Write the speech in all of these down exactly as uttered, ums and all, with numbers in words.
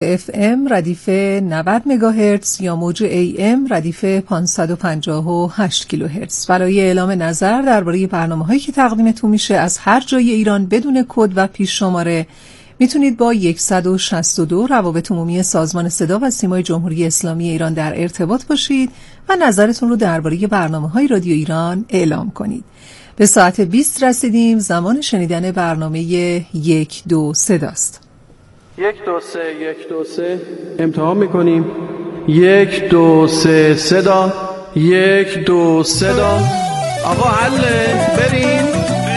اف ام ردیف نود مگاهرتز یا موج ای ام ردیف پانصد و پنجاه و هشت کیلوهرتز. برای اعلام نظر درباره برنامه‌هایی که تقدیمتون میشه از هر جای ایران بدون کد و پیش شماره میتونید با صد و شصت و دو روابط عمومی سازمان صدا و سیمای جمهوری اسلامی ایران در ارتباط باشید و نظرتون رو درباره برنامه‌های رادیو ایران اعلام کنید. به ساعت بیست رسیدیم. زمان شنیدن برنامه یک دو صداست. یک دو سه یک دو سه امتحان میکنیم. یک دو سه صدا. یک دو صدا. آقا حله بریم.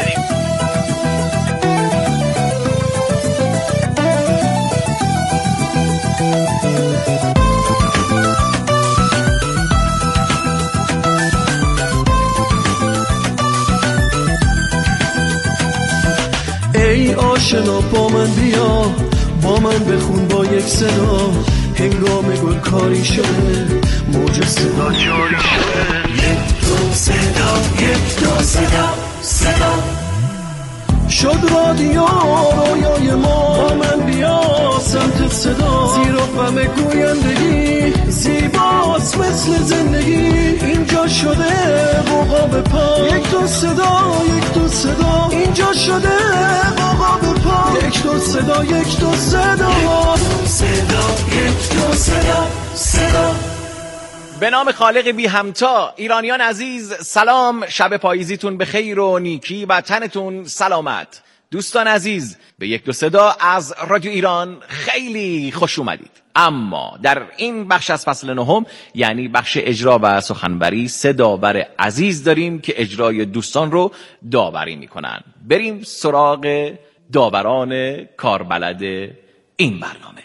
ای آشنا با من بیا، با من بخون با یک صدا، هنگام گل کاری شده موج صدا جاری شده. یک دو صدا یک دو صدا صدا شد رادیو رویای ما، با من بیا سمت صدا، زیر و فم گویندگی زیباست مثل زندگی، اینجا شده بوقا به پا. یک دو صدا یک دو صدا اینجا شده بوقا به پا. یک دو صدا یک دو صدا صدا یک دو صدا صدا. به نام خالق بی همتا. ایرانیان عزیز سلام، شب پاییزیتون به خیر و نیکی و تنتون سلامت. دوستان عزیز به یک دو صدا از رادیو ایران خیلی خوش اومدید. اما در این بخش از فصل نهم یعنی بخش اجرا و سخنوری سه داور عزیز داریم که اجرای دوستان رو داوری میکنن. بریم سراغ داوران کاربلد این برنامه.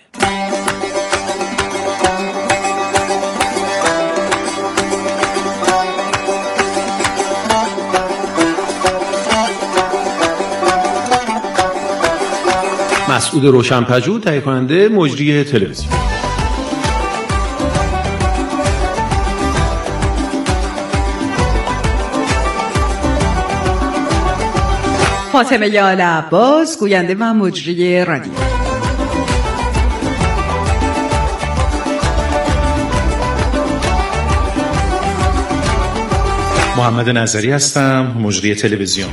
مسعود روشن‌پژوه، تهیه کننده مجری تلویزیون. فاطمه یال عباس، گوینده و مجری رادیو. محمد نظری هستم، مجری تلویزیون.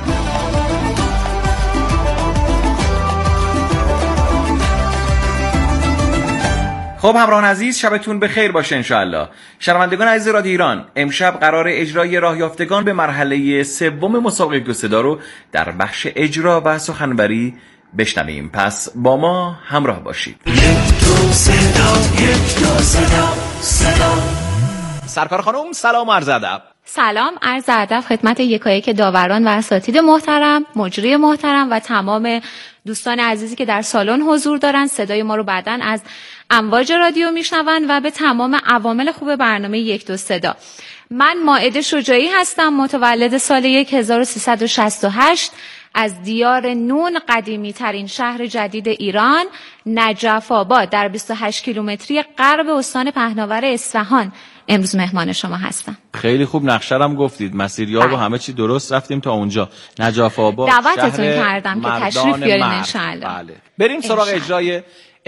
خب همراهان عزیز شبتون بخیر باشه انشاءالله. شنوندگان عزیز رادیو ایران، امشب قرار اجرای راه یافتگان به مرحله سوم مسابقه یک دو صدا رو در بخش اجرا و سخنوری بشنویم. پس با ما همراه باشید. یک دو صدا یک دو صدا صدا. سرکار خانم سلام و عرض ادب. سلام عرض ادب خدمت یکایک داوران و اساتید محترم، مجری محترم و تمام دوستان عزیزی که در سالن حضور دارن، صدای ما رو بعداً از امواج رادیو میشنون و به تمام عوامل خوب برنامه یک دو صدا. من مائده شجاعی هستم، متولد سال هزار و سیصد و شصت و هشت از دیار نون، قدیمی ترین شهر جدید ایران، نجف آباد در بیست و هشت کیلومتری غرب استان پهناور اصفهان امروز مهمان شما هستم. خیلی خوب نقشه رو هم گفتید، مسیریاب و همه چی درست رفتیم تا اونجا. نجف آباد دعوتتون کردم که تشریف بیارین انشاءالله. بله. بریم سراغ اجرای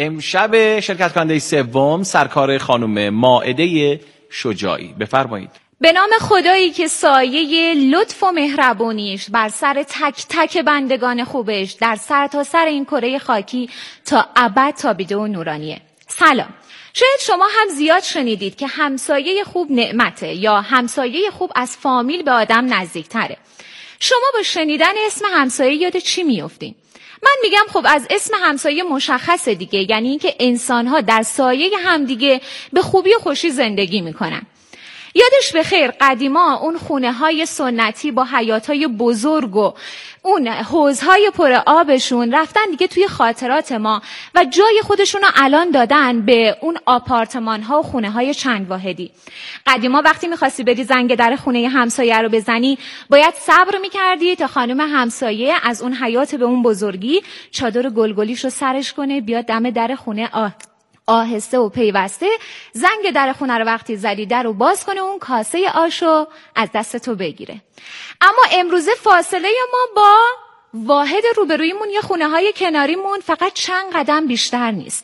امشب شرکت کننده سوم، سرکار خانم مائده شجاعی. بفرمایید. به نام خدایی که سایه لطف و مهربونیش بر سر تک تک بندگان خوبش در سر تا سر این کره خاکی تا ابد تابیده و نورانیه. سلام. شاید شما هم زیاد شنیدید که همسایه خوب نعمته یا همسایه خوب از فامیل به آدم نزدیکتره. شما با شنیدن اسم همسایه یاد چی میافتین؟ من میگم خب از اسم همسایه مشخصه دیگه، یعنی اینکه انسان‌ها در سایه همدیگه به خوبی و خوشی زندگی میکنن. یادش بخیر قدیما اون خونه های سنتی با حیاطهای بزرگ و اون حوضهای پر آبشون رفتن دیگه توی خاطرات ما و جای خودشون رو الان دادن به اون آپارتمان ها و خونه های چند واحدی. قدیما وقتی میخواستی بری زنگ در خونه همسایه رو بزنی باید صبر میکردی تا خانم همسایه از اون حیاط به اون بزرگی چادر گلگلیش رو سرش کنه بیاد دم در خونه آه آهسته و پیوسته زنگ در خونه رو وقتی زدی در رو باز کنه اون کاسه آشو از دست تو بگیره. اما امروزه فاصله ما با واحد روبرویمون یا خونه های کناریمون فقط چند قدم بیشتر نیست.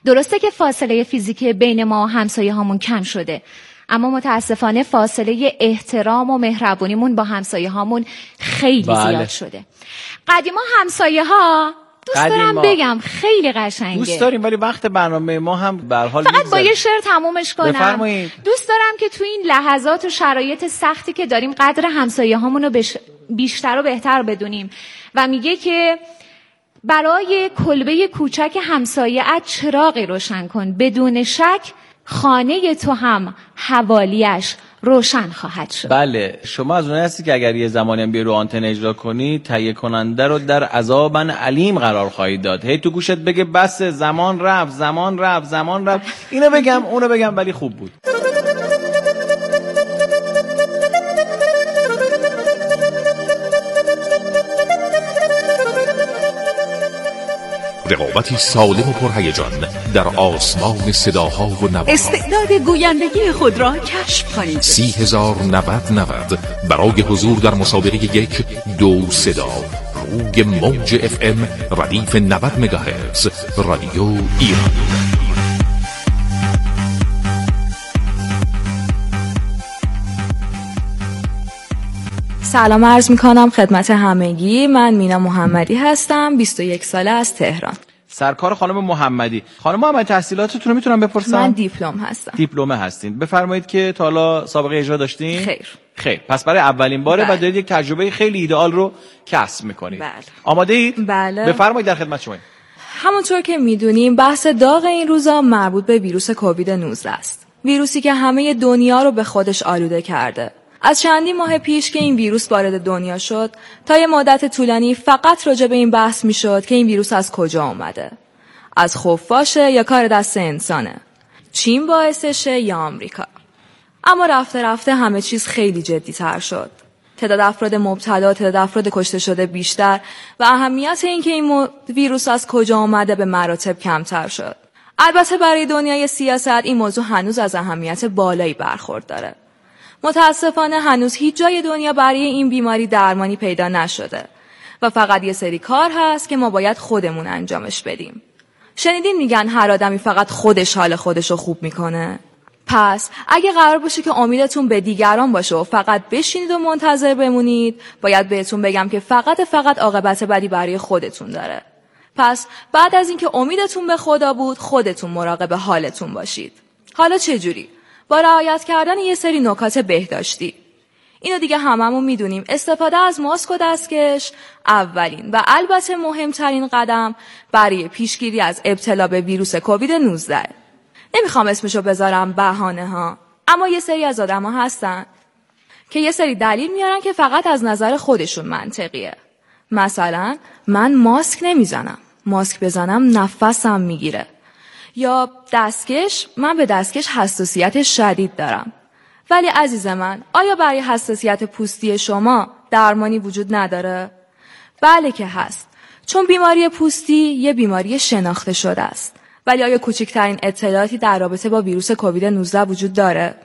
درسته که فاصله فیزیکی بین ما و همسایه هامون کم شده، اما متاسفانه فاصله احترام و مهربونیمون با همسایه هامون خیلی بله. زیاد شده. قدیما همسایه ها دوست دارم بگم خیلی قشنگه، دوست داریم، ولی وقت برنامه ما هم به هر حال فقط با یه شعر تمومش کنم. بفرمایید. دوست دارم که تو این لحظات و شرایط سختی که داریم قدر همسایه هامون رو بش... بیشتر و بهتر بدونیم و میگه که برای کلبه کوچک همسایه‌ات چراغی روشن کن، بدون شک خانه تو هم حوالیش روشن خواهد شد. بله، شما از اون هستی که اگر یه زمانی هم بیا رو آنتن اجرا کنی تهیه کننده رو در عذاباً علیم قرار خواهید داد. هی تو گوشت بگه بس، زمان رفت زمان رفت زمان رفت، اینو بگم اونو بگم، ولی خوب بود. رقابتی سالم و پرهیجان در آسمان صداها و نواها. استعداد گویندگی خود را کشف کنید. سی هزار نود نود برای حضور در مسابقه یک دو صدا روی موج اف ام ردیف نود مگاهرتز رادیو ایران. سلام عرض میکنم خدمت همگی. من مینا محمدی هستم، بیست و یک ساله، از تهران. سرکار خانم محمدی. خانم محمدی تحصیلاتتون رو میتونم بپرسم؟ من دیپلم هستم. دیپلمه هستین. بفرمایید که تا حالا سابقه اجرا داشتین؟ خیر. خیر. پس برای اولین باره بله. و دارید یک تجربه خیلی ایدئال رو کسب میکنید. بله. آماده اید؟ بله. بفرمایید، در خدمت شما. همونطور که میدونیم بحث داغ این روزا مربوط به ویروس کووید نوزده است. ویروسی که همه دنیا رو به خودش آلوده کرده. از چندین ماه پیش که این ویروس وارد دنیا شد تا یه مدت طولانی فقط راجع به این بحث میشد که این ویروس از کجا اومده. از خفاشه یا کار دست انسانه؟ چین باعثشه یا آمریکا؟ اما رفته رفته همه چیز خیلی جدی تر شد. تعداد افراد مبتلا، تعداد افراد کشته شده بیشتر و اهمیت این که این ویروس از کجا اومده به مراتب کمتر شد. البته برای دنیای سیاست این موضوع هنوز از اهمیت بالایی برخورداره. متاسفانه هنوز هیچ جای دنیا برای این بیماری درمانی پیدا نشده و فقط یه سری کار هست که ما باید خودمون انجامش بدیم. شنیدین میگن هر آدمی فقط خودش حال خودش رو خوب میکنه؟ پس اگه قرار باشه که امیدتون به دیگران باشه و فقط بشینید و منتظر بمونید، باید بهتون بگم که فقط فقط عاقبت بدی برای خودتون داره. پس بعد از اینکه امیدتون به خدا بود، خودتون مراقب حالتون باشید. حالا چجوری؟ با رعایت کردن یه سری نکات بهداشتی. اینو دیگه هممون میدونیم. استفاده از ماسک و دستکش اولین و البته مهمترین قدم برای پیشگیری از ابتلا به ویروس کووید نوزده. نمیخوام اسمشو بذارم بهانه ها، اما یه سری از آدم ها هستن که یه سری دلیل میارن که فقط از نظر خودشون منطقیه. مثلا من ماسک نمیزنم، ماسک بزنم نفسم میگیره. یا دستکش، من به دستکش حساسیت شدید دارم. ولی عزیز من، آیا برای حساسیت پوستی شما درمانی وجود نداره؟ بله که هست. چون بیماری پوستی یه بیماری شناخته شده است. ولی آیا کوچکترین اطلاعاتی در رابطه با ویروس کووید نوزده وجود داره؟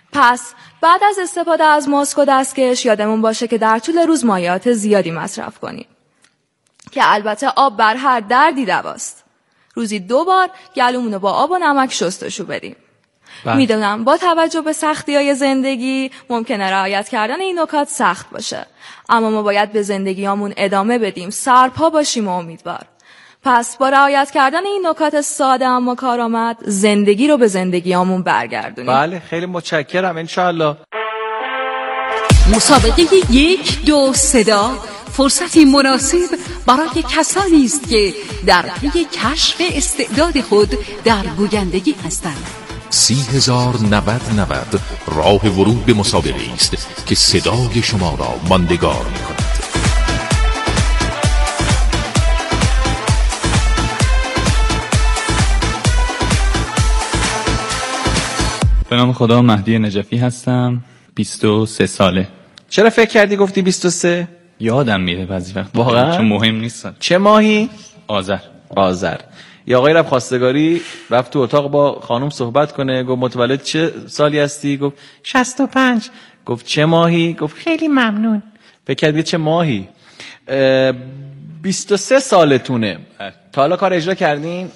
پس بعد از استفاده از ماسک و دستکش یادمون باشه که در طول روز مایعات زیادی مصرف کنیم. که البته آب بر هر دردی دواست. روزی دو بار گلومونو با آب و نمک شستشو بدیم. میدونم با توجه به سختی‌های زندگی ممکنه رعایت کردن این نکات سخت باشه، اما ما باید به زندگیامون ادامه بدیم، سرپا باشیم و امیدوار. پس با رعایت کردن این نکات ساده اما کارآمد زندگی رو به زندگیامون برگردونیم. بله، خیلی متشکرم. انشالله. مسابقه یک دو صدا فرصتی مناسب برای کسانی است که در پی کشف استعداد خود در گویندگی هستند. سی هزار نود نود راه ورود به مسابقه است که صدای شما را ماندگار می کند. به نام خدا، مهدی نجفی هستم، بیست و سه ساله. چرا فکر کردی گفتی بیست و سه؟ یادم میره بعضی وقت، واقعا چون مهم نیست. چه ماهی؟ آذر. آذر. یا آقای رفت خواستگاری رفت تو اتاق با خانم صحبت کنه، گفت متولد چه سالی هستی؟ گفت شصت و پنج. گفت چه ماهی؟ گفت خیلی ممنون. فکر کردی چه ماهی؟ بیست و سه سالتونه. تا حالا کار اجرا کردین؟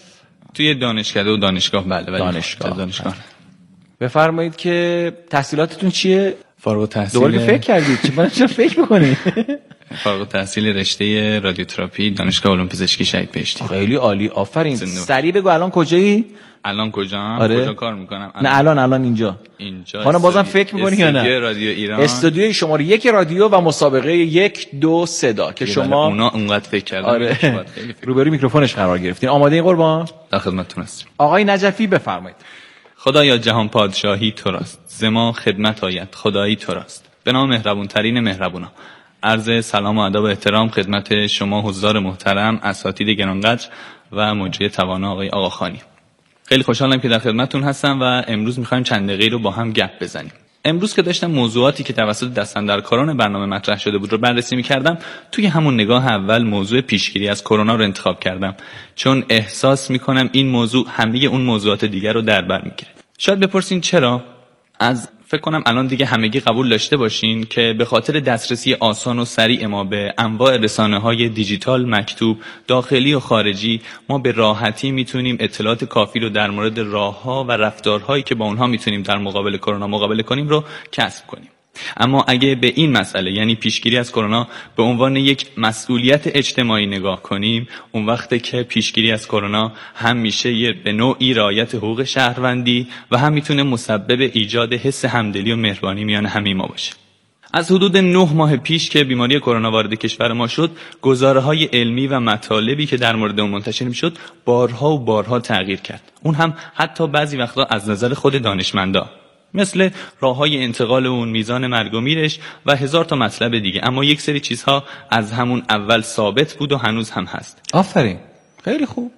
توی دانشکده و دانشگاه بله ولی دانشگاه دانشگاه بفرمایید که تحصیلاتتون چیه؟ فارغ التحصیل. دوباره فکر کردید چه چرا فکر می‌کنید؟ فارغ التحصیل رشته رادیوتراپی دانشگاه علوم پزشکی شهید بهشتی. خیلی عالی، آفرین. سریع بگو الان کجایی؟ الان کجا؟ آره. کجا کار میکنم؟ الان. نه الان الان اینجا. اینجا. خانم بازم فکر میکنی یا نه؟ استودیو رادیو ایران. استودیو شماره یک رادیو و مسابقه یک دو صدا که شما اونا اونقدر فکر کردن. آره. روبروی میکروفونش قرار گرفتین. آماده این قربان؟ در خدمتتون هستم. آقای نجفی بفرمایید. خدایا جهان پادشاهی تو راست، زما خدمت آید خدایی تو راست. به نام مهربون ترین مهربونا. عرض سلام و ادب و احترام خدمت شما حضار محترم، اساتید گرانقدر و مجری توانا آقای آقاخانی. خیلی خوشحالم که در خدمتتون هستم و امروز می‌خوایم چند دقیقه‌ای رو با هم گپ بزنیم. امروز که داشتم موضوعاتی که توسط دستاندرکاران برنامه مطرح شده بود رو بررسی می‌کردم، توی همون نگاه اول موضوع پیشگیری از کرونا رو انتخاب کردم، چون احساس می‌کنم این موضوع همه اون موضوعات دیگر رو در بر می‌گیره. شاید بپرسین چرا؟ از فکر کنم الان دیگه همگی قبول داشته باشین که به خاطر دسترسی آسان و سریع ما به انواع رسانه‌های دیجیتال مکتوب داخلی و خارجی، ما به راحتی میتونیم اطلاعات کافی رو در مورد راه‌ها و رفتارهایی که با اونها میتونیم در مقابل کرونا مقابله کنیم رو کسب کنیم. اما اگه به این مسئله یعنی پیشگیری از کرونا به عنوان یک مسئولیت اجتماعی نگاه کنیم، اون وقته که پیشگیری از کرونا هم میشه به نوعی رعایت حقوق شهروندی و هم میتونه مسبب ایجاد حس همدلی و مهربانی میان همه ما باشه. از حدود نه ماه پیش که بیماری کرونا وارد کشور ما شد، گزاره‌های علمی و مطالبی که در مورد اون منتشر میشد بارها و بارها تغییر کرد. اون هم حتی بعضی وقتا از نظر خود دانشمندا، مثل راه‌های انتقال اون، میزان مرگ و میرش و هزار تا مطلب دیگه. اما یک سری چیزها از همون اول ثابت بود و هنوز هم هست. آفرین، خیلی خوب.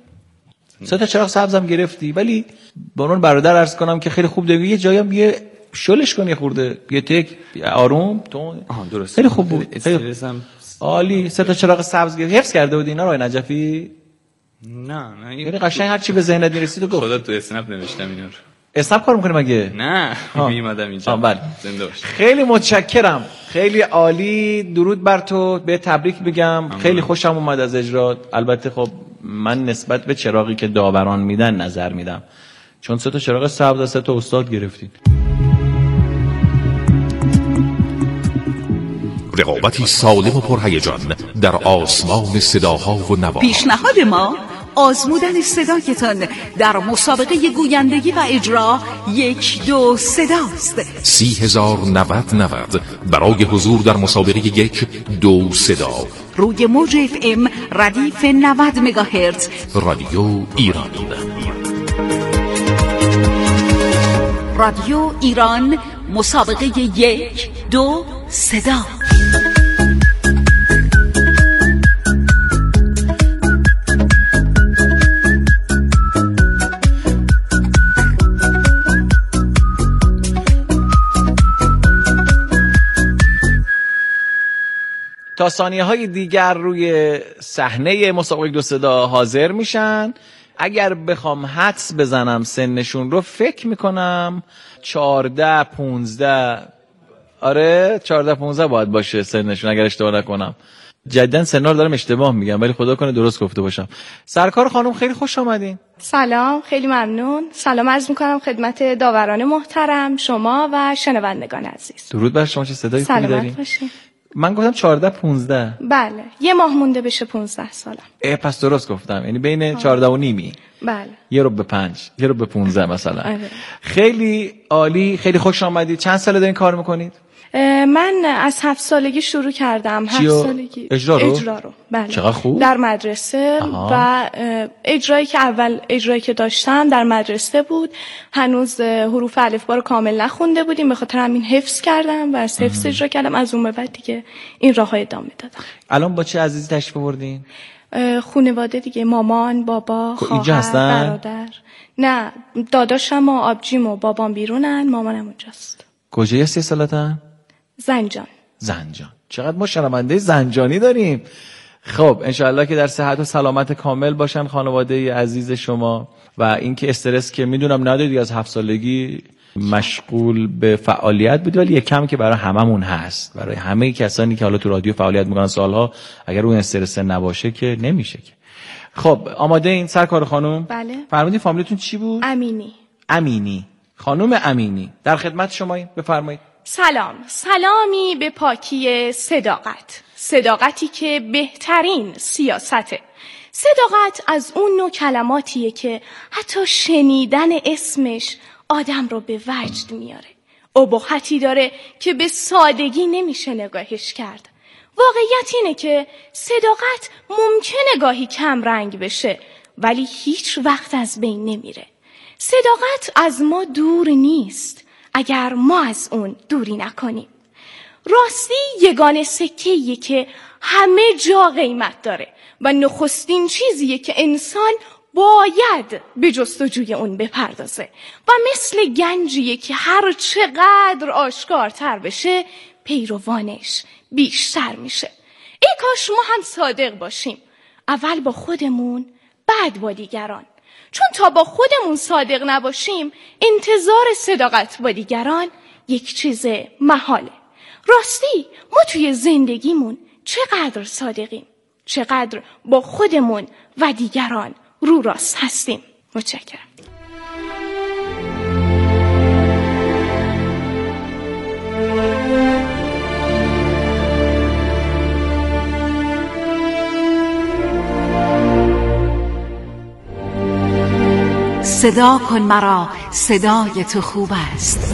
سه تا چراغ سبزم گرفتی، ولی با اون برادر عرض کنم که خیلی خوب دیگه یه جایی هم یه شلش کنی خورده، یه تک آروم تو. آها درست. خیلی خوب بود. استرسم عالی. سه تا چراغ سبز گرفتی. حفظ کرده بودی اینا رو نجفی؟ نه نه. یعنی قشنگ هر چی به ذهنت میرسید و گفت. خدا تو اسنپ نوشتم اینا رو. اسنپ کار میکنه مگه؟ نه میومدم اینجا. بله. زنده باش. خیلی متشکرم، خیلی عالی. درود بر تو، به تبریک بگم. خیلی خوشم اومد از اجرات. البته خب من نسبت به چراغی که داوران میدن نظر میدم، چون سه تا چراغ سبز از سه تا استاد گرفتین. رقابتی سالم و پرهیجان در آسمان صداها و نواها. پیشنهاد ما آزمودن صدایتان در مسابقه گویندگی و اجرا یک دو صداست. سی هزار نود نود برای حضور در مسابقه یک دو صدا روی موج اف ام ردیف نود مگاهرتز رادیو ایران. رادیو ایران مسابقه یک دو صدا. تا ثانیه های دیگر روی صحنه مسابقه دو صدا حاضر میشن. اگر بخوام حدس بزنم سنشون رو، فکر میکنم چارده پونزده، آره چارده پونزده باید باشه سنشون اگر اشتباه نکنم. جدن سنا رو دارم اشتباه میگم ولی خدا کنه درست گفته باشم. سرکار خانم خیلی خوش آمدین. سلام، خیلی ممنون. سلام عرض میکنم خدمت داوران محترم، شما و شنوندگان عزیز. درود بر شما، چه صدایی خوبی دارین. سلامت باشین. من گفتم چارده پونزده. بله، یه ماه مونده بشه پونزده سالم. اه پس درست گفتم، یعنی بین چارده و نیمی. بله. یه رو به پنج، یه رو به پونزده مثلا. آره. خیلی عالی، خیلی خوش آمدید. چند ساله دارین کار میکنید؟ من از هفت سالگی شروع کردم. هفت سالگی اجرا رو؟ اجرا رو. بله. چقدر خوب. در مدرسه. آها. و اجرایی که اول اجرایی که داشتم در مدرسه بود. هنوز حروف الفبا رو کامل نخونده بودیم، به خاطر همین حفظ کردم و از حفظ اجرا کردم. از اون به بعد دیگه این راههای ادامه دادم. الان با چه عزیزی تشریف آوردین؟ خانواده دیگه، مامان، بابا، خواهر، برادر. نه، داداشم و آبجیم و بابام بیرونن، مامانم اونجاست. کجای سی سالتن؟ زنجان. زنجان. چقدر ما شنونده زنجانی داریم. خب انشاءالله که در صحت و سلامت کامل باشن خانواده عزیز شما. و اینکه استرس که میدونم ندارید، از هفت سالگی مشغول به فعالیت بود، ولی یک کم که برای هممون هست، برای همه کسانی که حالا تو رادیو فعالیت میکنن سالها، اگر اون استرس نباشه که نمیشه که. خب آماده این سرکار خانم؟ بله. فرمودین فامیلتون چی بود؟ امینی. امینی. خانم امینی در خدمت شماییم، بفرمایید. سلام. سلامی به پاکی صداقت. صداقتی که بهترین سیاسته. صداقت از اون نوع کلماتیه که حتی شنیدن اسمش آدم رو به وجد میاره. ابهتی داره که به سادگی نمیشه نگاهش کرد. واقعیت اینه که صداقت ممکنه گاهی کم رنگ بشه ولی هیچ وقت از بین نمیره. صداقت از ما دور نیست اگر ما از اون دوری نکنیم. راستی یگانه سکه‌ایه که همه جا قیمت داره و نخستین چیزیه که انسان باید به جستجوی اون بپردازه و مثل گنجیه که هر چقدر آشکارتر بشه پیروانش بیشتر میشه. ای کاش ما هم صادق باشیم، اول با خودمون بعد با دیگران، چون تا با خودمون صادق نباشیم انتظار صداقت با دیگران یک چیز محاله. راستی ما توی زندگیمون چقدر صادقیم، چقدر با خودمون و دیگران رو راست هستیم. متشکرم. صدا کن مرا، صدای تو خوب است.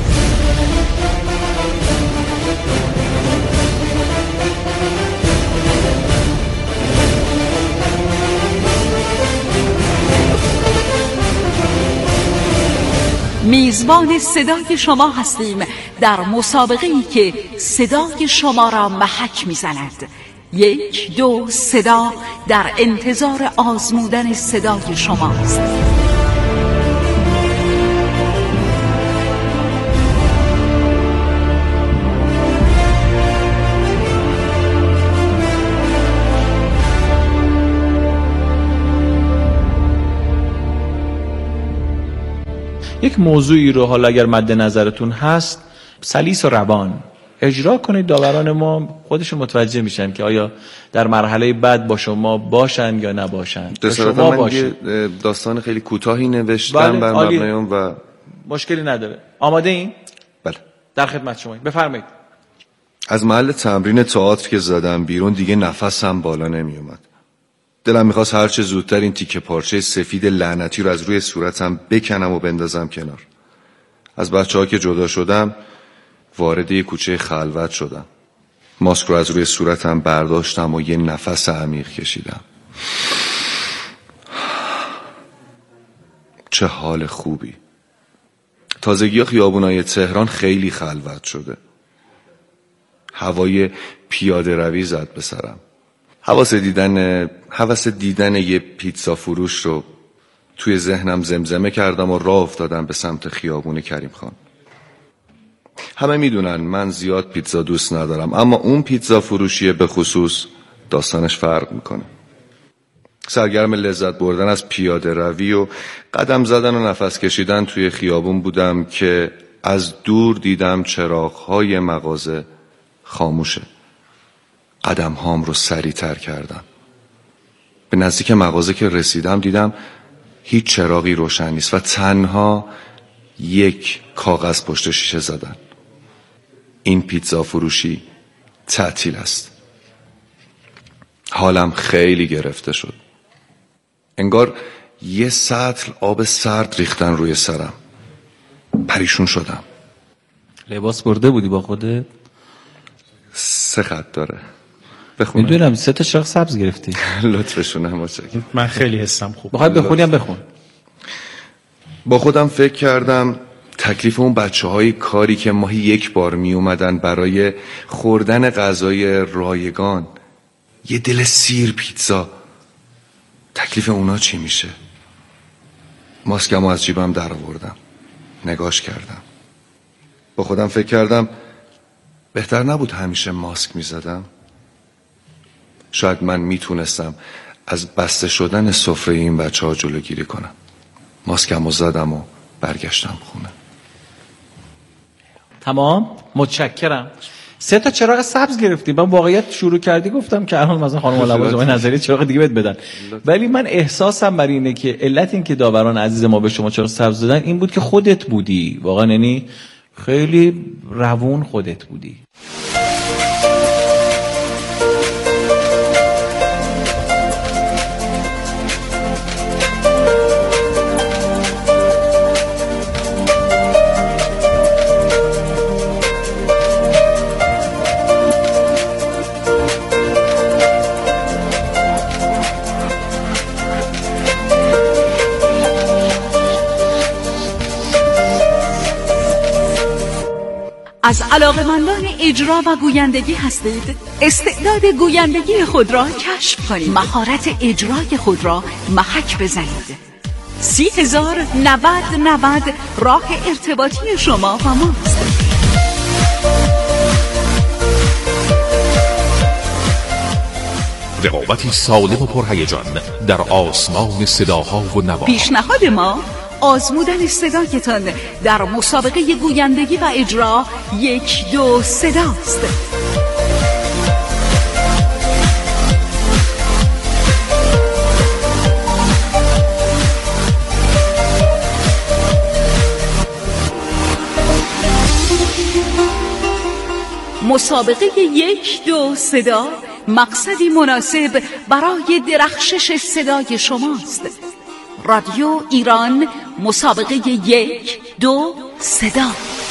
میزبان صدای شما هستیم در مسابقه‌ای که صدای شما را محک می‌زند. یک دو صدا در انتظار آزمودن صدای شماست. یک موضوعی رو حالا اگر مد نظرتون هست سلیس و روان اجرا کنید. داوران ما خودشون متوجه میشن که آیا در مرحله بعد با شما باشن یا نباشن. شما من یه داستان خیلی کوتاهی نوشتم بر مبنای اون و مشکلی نداره. آماده این؟ بله. در خدمت شما، بفرمایید. از محل تمرین تئاتر که زدم بیرون دیگه نفسم بالا نمی اومد. دلم میخواست هر چه زودتر این تیکه پارچه سفید لعنتی رو از روی صورتم بکنم و بندازم کنار. از بچه ها که جدا شدم وارد یه کوچه خلوت شدم. ماسک رو از روی صورتم برداشتم و یه نفس عمیق کشیدم. چه حال خوبی. تازگی خیابونای تهران خیلی خلوت شده. هوای پیاده روی زد به سرم. حواس دیدن حواس دیدن یه پیتزا فروش رو توی ذهنم زمزمه کردم و راه افتادم به سمت خیابون کریم خان. همه میدونن من زیاد پیتزا دوست ندارم، اما اون پیتزا فروشیه به خصوص داستانش فرق میکنه. سرگرم لذت بردن از پیاده روی و قدم زدن و نفس کشیدن توی خیابون بودم که از دور دیدم چراغ‌های مغازه خاموشه. قدم هام رو سریع تر کردم. به نزدیک مغازه که رسیدم دیدم هیچ چراغی روشن نیست و تنها یک کاغذ پشت شیشه زدن. این پیتزا فروشی تعطیل است. حالم خیلی گرفته شد. انگار یه سطل آب سرد ریختن روی سرم. پریشون شدم. لباس برده بودی با خودت؟ سه خط داره. بخونم. میدونم سه تا چراغ سبز گرفتی. لطفشون هم باشه. من خیلی حسم خوب. بخوای بخونیم بخون. با خودم فکر کردم تکلیف اون بچه های کاری که ماهی یک بار می اومدن برای خوردن غذای رایگان، یه دل سیر پیتزا، تکلیف اونا چی میشه؟ ماسکمو از جیبم در آوردم، نگاش کردم. با خودم فکر کردم بهتر نبود همیشه ماسک میزدم؟ شاید من میتونستم از بسته شدن سفره این بچه ها جلوگیری کنم. ماسکمو زدم و برگشتم خونه. تمام، متشکرم. سه تا چراغ سبز گرفتی. من واقعیت شروع کردی گفتم که الان مثلا خانم لوازم نظری چراغ دیگه بهت بدن، ولی من احساسم بر اینه که علت این که داوران عزیز ما به شما چراغ سبز دادن این بود که خودت بودی واقعا، یعنی خیلی روون خودت بودی. از علاقه‌مندان اجرا و گویندگی هستید؟ استعداد گویندگی خود را کشف کنید. مهارت اجرای خود را محک بزنید. سی هزار نود نود راه ارتباطی شما و ماست. رقابتی سالم و پرهیجان در آسمان صداها و نواها. پیشنهاد ما آزمودن صدایتان در مسابقه گویندگی و اجرا یک دو صداست. مسابقه یک دو صدا مقصدی مناسب برای درخشش صدای شماست. رادیو ایران، مسابقه یک دو صدا.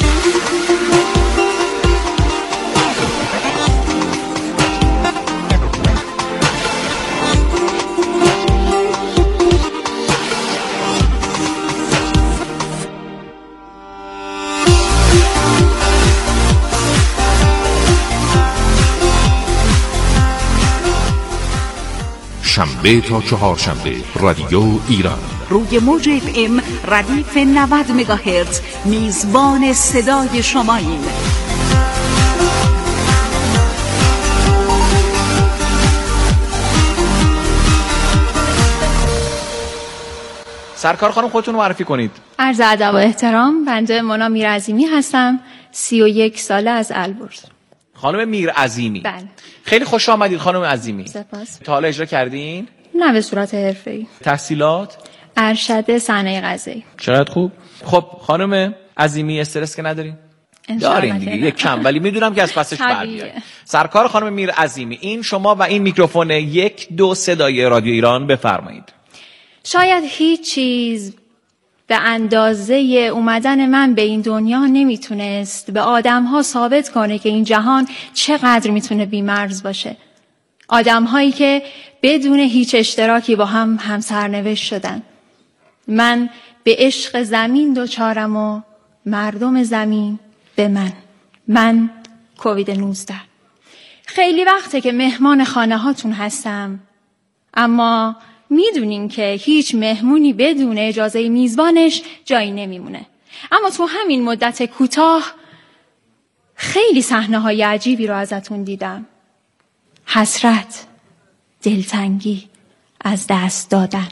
شنبه تا چهارشنبه رادیو ایران روی موج اف ام ردیف نود مگاهرتز میزبان صدای شماییم. سرکار خانم خودتون رو معرفی کنید. عرض ادب و احترام، بنده مونا میرعظیمی هستم، سی و یک ساله از البرز. خانم میرعظیمی، بله. خیلی خوش آمدید خانم عظیمی. سپاس. تا حالا اجرا کردین؟ نه به صورت حرفه‌ای. تحصیلات؟ ارشد صنایع غذایی. چقدر خوب. خب خانم عظیمی استرس که ندارین؟ دارین دیگه یک کم، ولی میدونم که از پسش برمیاد. سرکار خانم میرعظیمی، این شما و این میکروفون یک دو صدای رادیو ایران، بفرمایید. شاید هیچ چیز به اندازه اومدن من به این دنیا نمیتونست به آدم‌ها ثابت کنه که این جهان چقدر میتونه بی‌مرز باشه. آدم‌هایی که بدون هیچ اشتراکی با هم همسرنوشت شدن. من به عشق زمین دوچارم و مردم زمین به من. من کووید نوزده. خیلی وقته که مهمان خانه هاتون هستم، اما میدونین که هیچ مهمونی بدون اجازه میزبانش جایی نمیمونه. اما تو همین مدت کوتاه خیلی صحنه‌های عجیبی رو ازتون دیدم. حسرت، دلتنگی، از دست دادن.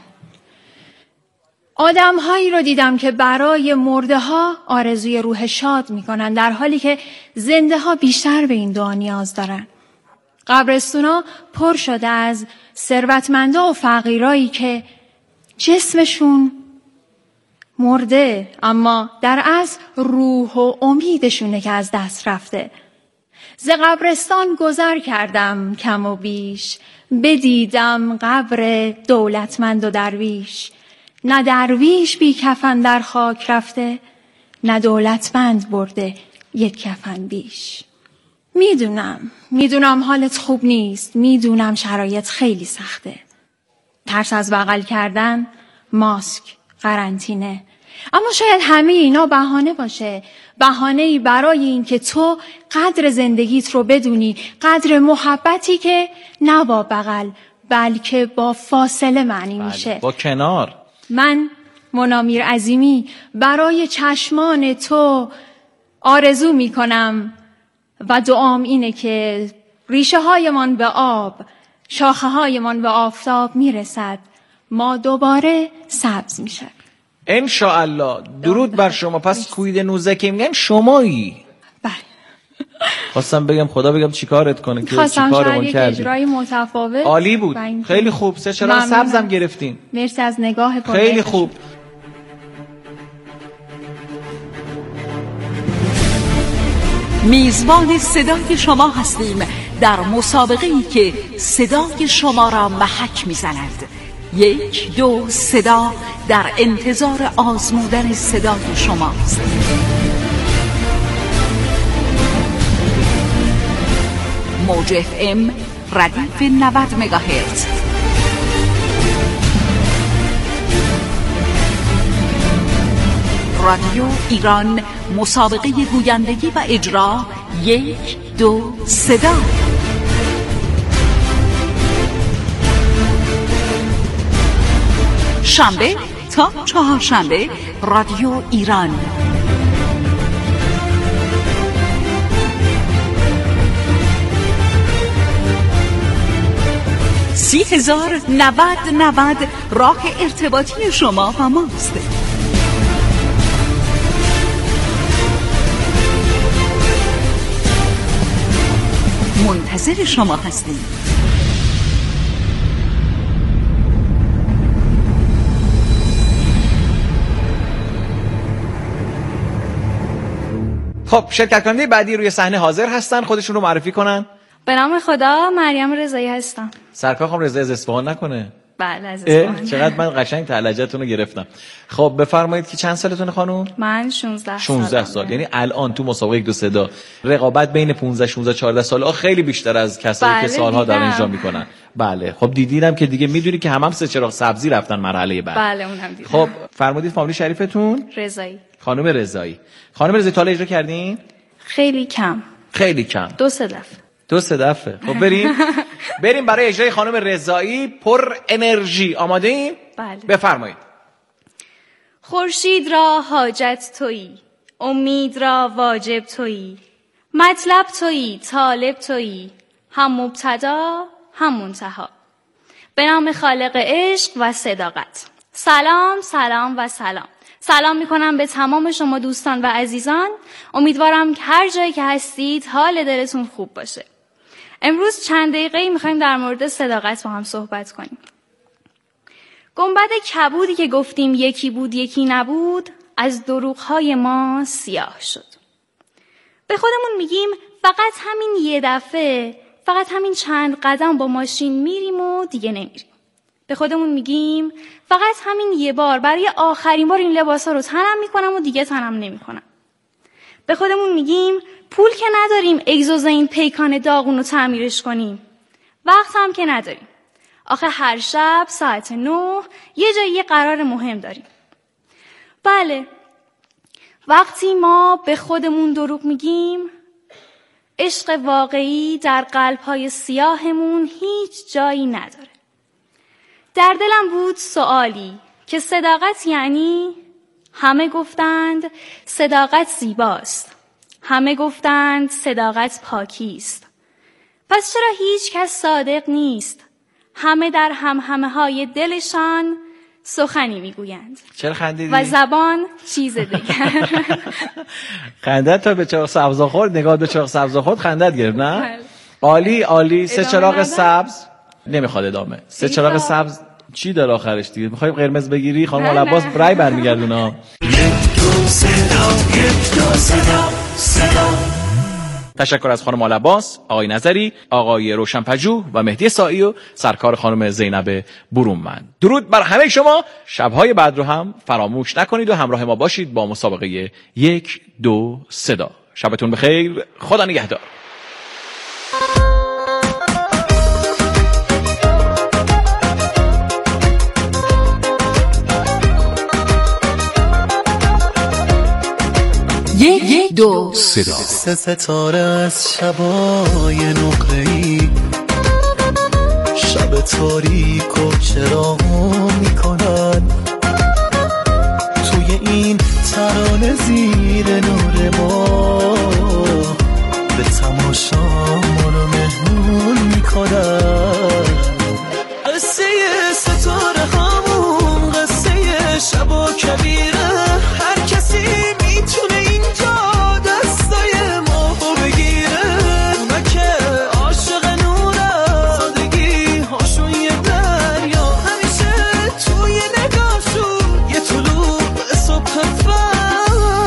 آدم‌هایی رو دیدم که برای مرده ها آرزوی روح شاد میکنن، در حالی که زنده ها بیشتر به این دعا نیاز دارن. قبرستونا پر شده از ثروتمندا و فقیرایی که جسمشون مرده، اما در اصل روح و امیدشونه که از دست رفته. ز قبرستان گذر کردم کم و بیش، بدیدم قبر دولتمند و درویش. نه درویش بی کفن در خاک رفته، نه دولتمند برده یک کفن بیش. میدونم میدونم حالت خوب نیست، میدونم شرایط خیلی سخته. ترس از بغل کردن، ماسک، قرنطینه. اما شاید همه اینا بهانه باشه، بهانه‌ای برای این که تو قدر زندگیت رو بدونی، قدر محبتی که نه با بغل بلکه با فاصله معنی بله. میشه. با کنار. من مونا میرعظیمی برای چشمان تو آرزو میکنم و دعام اینه که ریشه هایمان به آب، شاخه هایمان به آفتاب میرسد، ما دوباره سبز میشه. انشاءالله. درود بر شما. پس کووید نوزده که میگن شمایی؟ بله. خواستم بگم خدا بگم چیکارت کنه که چیکارمون کردی. اجرای متفاوت عالی بود. خیلی خوب. سه چراغ سبزم گرفتیم. مرسی از نگاه پا. خیلی خوب. میزبان صدای شما هستیم در مسابقه‌ای که صدای شما را محک می‌زند. یک دو صدا در انتظار آزمودن صدای شماست. موج اف ام ردیف نود مگاهرتز. رادیو ایران مسابقه گویندگی و اجرا یک دو صدا. شنبه تا چهارشنبه رادیو ایران. سی هزار نود نود راه ارتباطی شما و ماست. منتظر شما هستیم. خب شرکت کننده بعدی روی صحنه حاضر هستن، خودشون رو معرفی کنن. به نام خدا، مریم رضایی هستم. سرکار خانم رضایی از اصفهان نکنه؟ بله از اصفهان. چقدر من قشنگ تعلجتون رو گرفتم. خب بفرمایید که چند سالتونه خانم؟ من شانزده سال. شانزده سال. یعنی الان تو مسابقه یک دو صدا رقابت بین پانزده شانزده چهارده ساله خیلی بیشتر از کسایی بله که سالها دیدم. دارن اجرا میکنن. بله خب دیدیدم که دیگه میدونی که هم هم سه چراغ سبزی رفتن مرحله بعد. بله اونم دیدم. خب فرمودید فامیل شریفتون؟ رضایی. خانم رضایی. خانم رضایی تا حالا اجرا کردین؟ خیلی کم. خیلی کم. دو سه دفعه. دو سه دفعه. خب بریم بریم برای اجرای خانم رضایی. پر انرژی. آماده ایم؟ بله. بفرمایید. خورشید را حاجت تویی، امید را واجب تویی، مطلب تویی، طالب تویی، هم مبتدا هم منتها. به نام خالق عشق و صداقت. سلام سلام و سلام. سلام میکنم به تمام شما دوستان و عزیزان. امیدوارم که هر جایی که هستید حال دلتون خوب باشه. امروز چند دقیقه‌ای میخوایم در مورد صداقت با هم صحبت کنیم. گنبد کبودی که گفتیم یکی بود یکی نبود، از دروغ‌های ما سیاه شد. به خودمون میگیم فقط همین یه دفعه، فقط همین چند قدم با ماشین میریم و دیگه نمیریم. به خودمون میگیم فقط همین یه بار، برای آخرین بار این لباسا رو تنم میکنم و دیگه تنم نمیکنم. به خودمون میگیم پول که نداریم اگزوز این پیکان داغون رو تعمیرش کنیم. وقت هم که نداریم. آخه هر شب ساعت نه یه جایی یه قرار مهم داریم. بله، وقتی ما به خودمون دروغ میگیم، عشق واقعی در قلب‌های سیاهمون هیچ جایی نداره. در دلم بود سوالی که صداقت یعنی؟ همه گفتند صداقت زیباست. همه گفتند صداقت پاکیست. پس چرا هیچ کس صادق نیست؟ همه در همهمه های دلشان سخنی میگویند. چرا خندیدی؟ و زبان چیز دیگر. خندت تا به چراغ سبز خورد، نگاه به چراغ سبز خورد خندت گرفت نه؟ عالی عالی. سه چراغ سبز نمیخواد ادامه. سه چراغ سبز چی داره آخرش دیگه؟ میخوای قرمز بگیری؟ خانم علباس برای برمیگردونا. یک دو صدا، یک دو صدا، صدا. تشکر از خانم علباس، آقای نظری، آقای روشنپژوه و مهدی سائی و سرکار خانم زینب برومند. درود بر همه شما. شب‌های بعد رو هم فراموش نکنید و همراه ما باشید با مسابقه یک دو صدا. شبتون بخیر. خدا نگهدار. یک دو صدا. سه ستاره از شبای نقره‌ای، شب تاریک و چراغ میکنن، توی این ترانه زیر نور